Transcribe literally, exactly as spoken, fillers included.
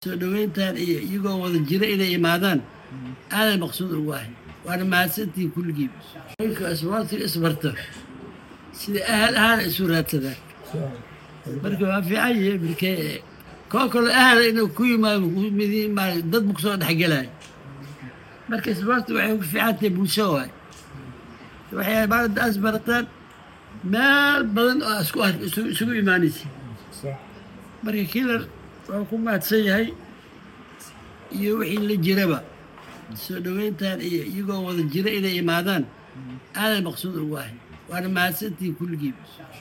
soo dhaweyntan iyo iyagoo wada jira inay imaadaan aaday maqsuud ugu ahay waana mahadsantihiin kulligiin ninka isboortiga isbarto sida ahal ahaan isu raadsadaan marka waa fiican yahay markee koo kale ahal inuu ku yimaado dad bu kusoo dhexgelayo marka isboortiga waxay ku fiican tahay bulsho waay waxay maalinta isbarataan meel badan oo isku isugu imaanaysa marka kiilar waa ku mahadsan yahay iyo wixii la jiraba soo dhaweyntan iyo iyagoo wada jira inay imaadaan aaday maqsuud ugu ahay waana mahadsantihiin kulligiin